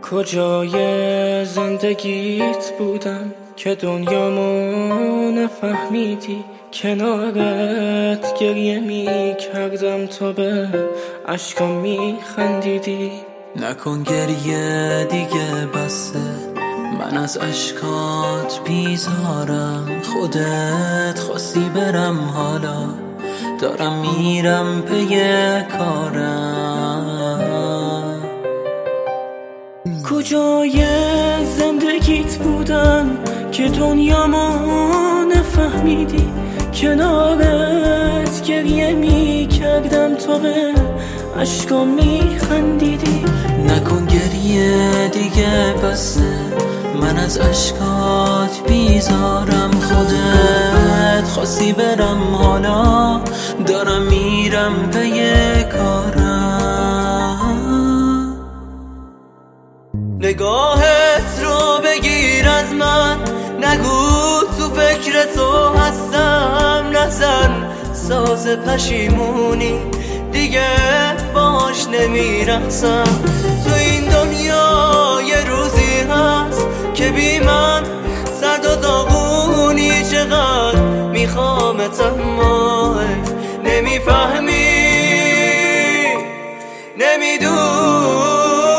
کجای زندگیت بودم که دنیامو نفهمیدی؟ کنارت گریه می کردم تو به اشکام می خندیدی. نکن گریه دیگه بسه، من از اشکات بیزارم. خودت خواستی برم، حالا دارم میرم پی کارم. کجای زندگیت بودم که دنیامو نفهمیدی؟ کنارت گریه می کردم تو به اشکام می خندیدی. نکن گریه دیگه بسه، من از اشکات بیزارم. خودت خواستی برم، حالا دارم میرم پی کارم. نگاهت رو بگیر از من، نگو تو فکر تو هستم. نزن ساز پشیمونی، دیگه باش نمیرقصم. تو این دنیا یه روزی هست که بی من سرد و داغونی. چقدر میخوامت اما نمیفهمی، نمیدونی.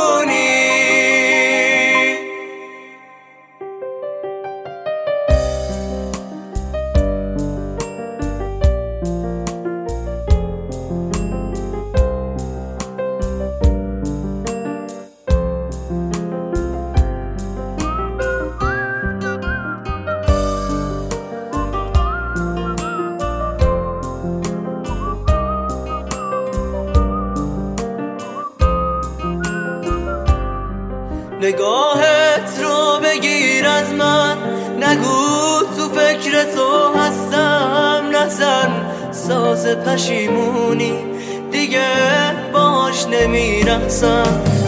نگاهت رو بگیر از من، نگو تو فکر تو هستم. نزن ساز پشیمونی، دیگه باش نمیرقصم.